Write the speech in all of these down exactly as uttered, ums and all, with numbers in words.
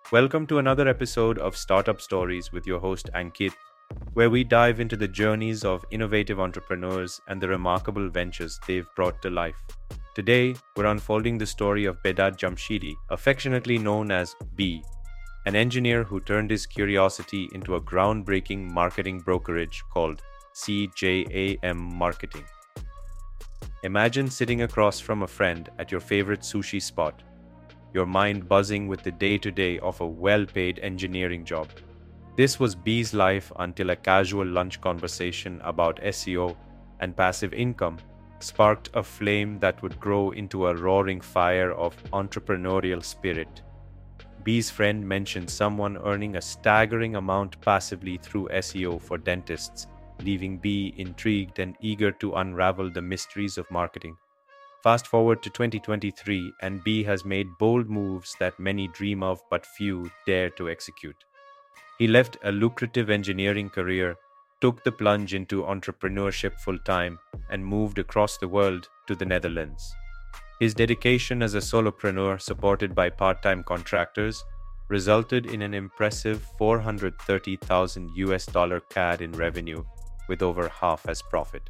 Welcome to another episode of Startup Stories with your host Ankit, where we dive into the journeys of innovative entrepreneurs and the remarkable ventures they've brought to life. Today, we're unfolding the story of Bedad Jamshidi, affectionately known as B, an engineer who turned his curiosity into a groundbreaking marketing brokerage called C J A M Marketing. Imagine sitting across from a friend at your favorite sushi spot, your mind buzzing with the day-to-day of a well-paid engineering job. This was B's life until a casual lunch conversation about S E O and passive income sparked a flame that would grow into a roaring fire of entrepreneurial spirit. B's friend mentioned someone earning a staggering amount passively through S E O for dentists, leaving B intrigued and eager to unravel the mysteries of marketing. Fast forward to twenty twenty-three, and B has made bold moves that many dream of but few dare to execute. He left a lucrative engineering career, took the plunge into entrepreneurship full-time, and moved across the world to the Netherlands. His dedication as a solopreneur supported by part-time contractors resulted in an impressive four hundred thirty thousand U S dollar C A D in revenue, with over half as profit.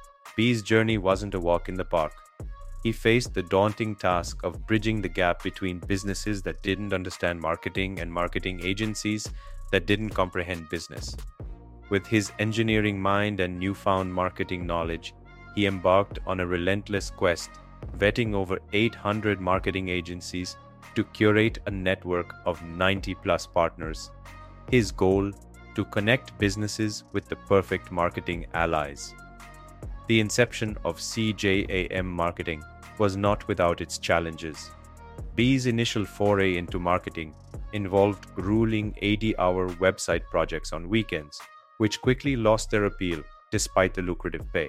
B's journey wasn't a walk in the park. He faced the daunting task of bridging the gap between businesses that didn't understand marketing and marketing agencies that didn't comprehend business. With his engineering mind and newfound marketing knowledge, he embarked on a relentless quest, vetting over eight hundred marketing agencies to curate a network of ninety plus partners. His goal: to connect businesses with the perfect marketing allies. The inception of C J A M Marketing was not without its challenges. B's initial foray into marketing involved grueling eighty-hour website projects on weekends, which quickly lost their appeal despite the lucrative pay.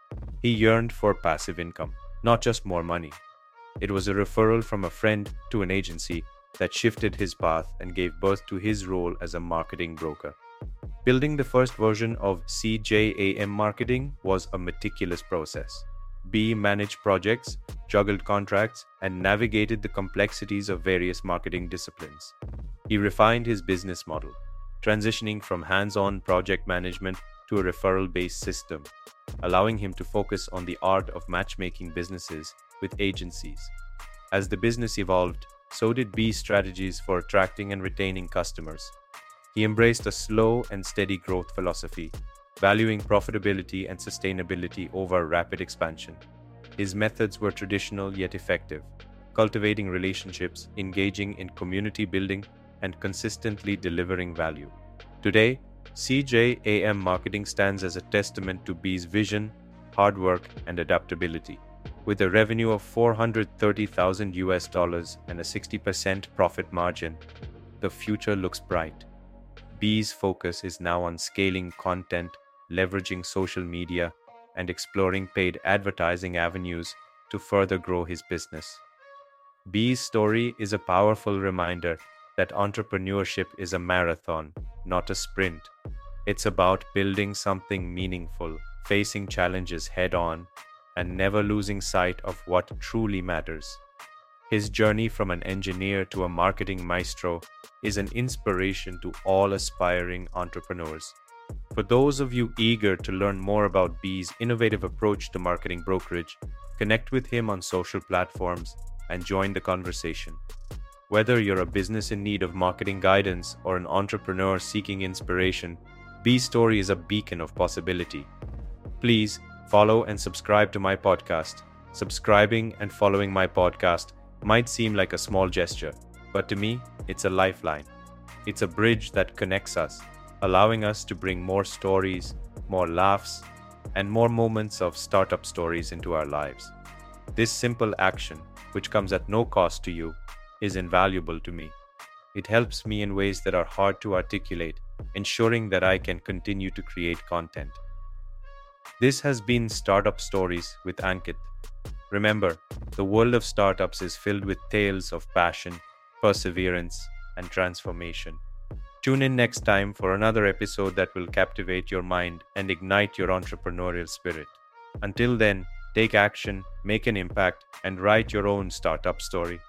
He yearned for passive income, not just more money. It was a referral from a friend to an agency that shifted his path and gave birth to his role as a marketing broker. Building the first version of C J A M Marketing was a meticulous process. B managed projects, juggled contracts, and navigated the complexities of various marketing disciplines. He refined his business model, transitioning from hands-on project management to a referral-based system, allowing him to focus on the art of matchmaking businesses with agencies. As the business evolved, so did B's strategies for attracting and retaining customers. He embraced a slow and steady growth philosophy, valuing profitability and sustainability over rapid expansion. His methods were traditional yet effective, cultivating relationships, engaging in community building, and consistently delivering value. Today, C J A M Marketing stands as a testament to B's vision, hard work, and adaptability. With a revenue of four hundred thirty thousand U S dollars and a sixty percent profit margin, the future looks bright. B's focus is now on scaling content, leveraging social media, and exploring paid advertising avenues to further grow his business. B's story is a powerful reminder that entrepreneurship is a marathon, not a sprint. It's about building something meaningful, facing challenges head-on, and never losing sight of what truly matters. His journey from an engineer to a marketing maestro is an inspiration to all aspiring entrepreneurs. For those of you eager to learn more about B's innovative approach to marketing brokerage, connect with him on social platforms and join the conversation. Whether you're a business in need of marketing guidance or an entrepreneur seeking inspiration, B's story is a beacon of possibility. Please follow and subscribe to my podcast. Subscribing and following my podcast might seem like a small gesture, but to me, it's a lifeline. It's a bridge that connects us, allowing us to bring more stories, more laughs, and more moments of startup stories into our lives. This simple action, which comes at no cost to you, is invaluable to me. It helps me in ways that are hard to articulate, ensuring that I can continue to create content. This has been Startup Stories with Ankit. Remember, the world of startups is filled with tales of passion, perseverance, and transformation. Tune in next time for another episode that will captivate your mind and ignite your entrepreneurial spirit. Until then, take action, make an impact, and write your own startup story.